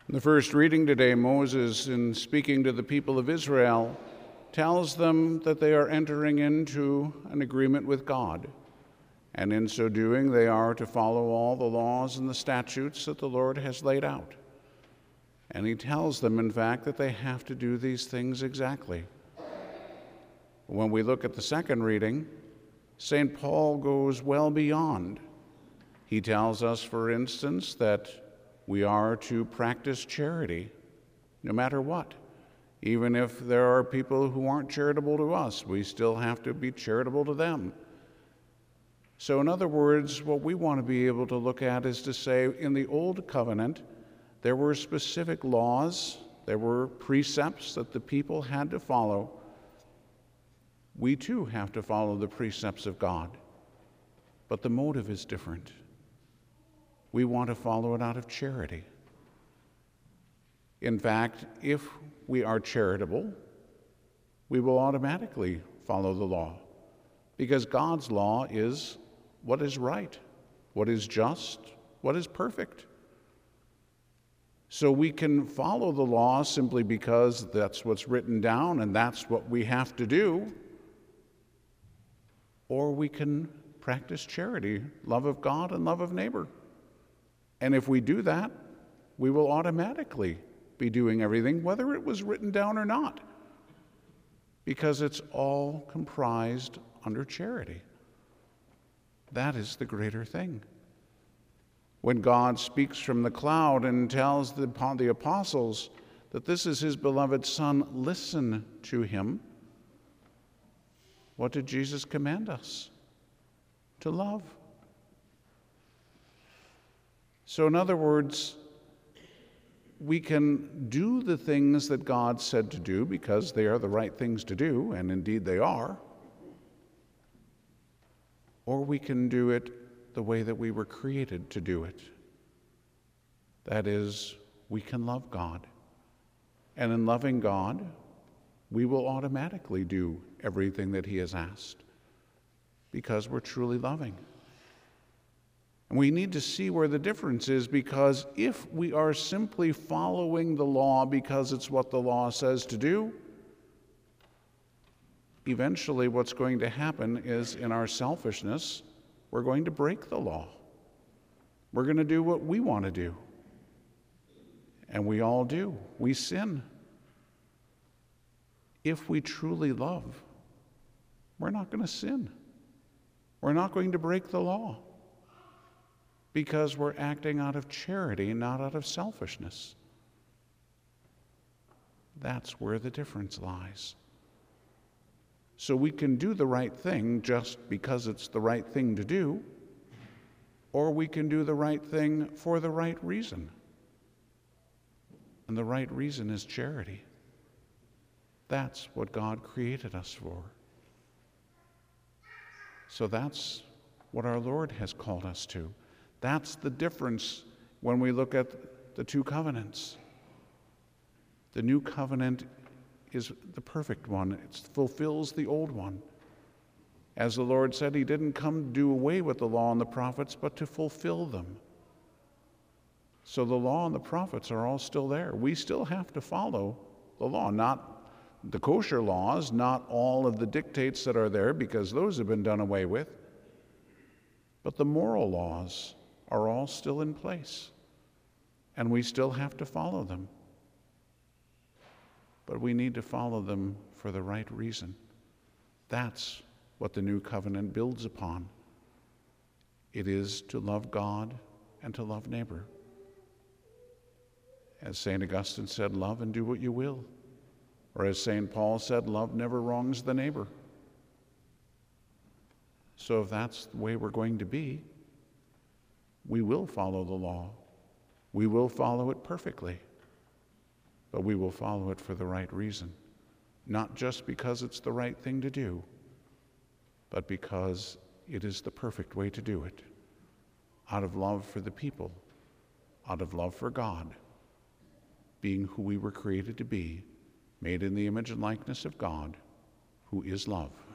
In the first reading today, Moses, in speaking to the people of Israel, tells them that they are entering into an agreement with God. And in so doing, they are to follow all the laws and the statutes that the Lord has laid out. And he tells them, in fact, that they have to do these things exactly. When we look at the second reading, St. Paul goes well beyond. He tells us, for instance, that we are to practice charity, no matter what. Even if there are people who aren't charitable to us, we still have to be charitable to them. So in other words, what we want to be able to look at is to say, in the Old Covenant, there were specific laws, there were precepts that the people had to follow. We too have to follow the precepts of God, but the motive is different. We want to follow it out of charity. In fact, if we are charitable, we will automatically follow the law, because God's law is what is right, what is just, what is perfect. So we can follow the law simply because that's what's written down and that's what we have to do, or we can practice charity, love of God and love of neighbor. And if we do that, we will automatically be doing everything, whether it was written down or not, because it's all comprised under charity. That is the greater thing. When God speaks from the cloud and tells the apostles that this is his beloved Son, listen to him, what did Jesus command us? To love. So in other words, we can do the things that God said to do because they are the right things to do, and indeed they are, or we can do it the way that we were created to do it. That is, we can love God. And in loving God, we will automatically do everything that he has asked because we're truly loving. And we need to see where the difference is, because if we are simply following the law because it's what the law says to do, eventually what's going to happen is, in our selfishness, we're going to break the law. We're going to do what we want to do. And we all do. We sin. If we truly love, we're not going to sin. We're not going to break the law, because we're acting out of charity, not out of selfishness. That's where the difference lies. So we can do the right thing just because it's the right thing to do, or we can do the right thing for the right reason. And the right reason is charity. That's what God created us for. So that's what our Lord has called us to. That's the difference when we look at the two covenants. The new covenant is the perfect one. It fulfills the old one. As the Lord said, he didn't come to do away with the law and the prophets, but to fulfill them. So the law and the prophets are all still there. We still have to follow the law, not the kosher laws, not all of the dictates that are there, because those have been done away with, but the moral laws are all still in place, and we still have to follow them. But we need to follow them for the right reason. That's what the new covenant builds upon. It is to love God and to love neighbor. As St. Augustine said, love and do what you will. Or as St. Paul said, love never wrongs the neighbor. So if that's the way we're going to be, we will follow the law. We will follow it perfectly. But we will follow it for the right reason. Not just because it's the right thing to do, but because it is the perfect way to do it. Out of love for the people, out of love for God, being who we were created to be, made in the image and likeness of God, who is love.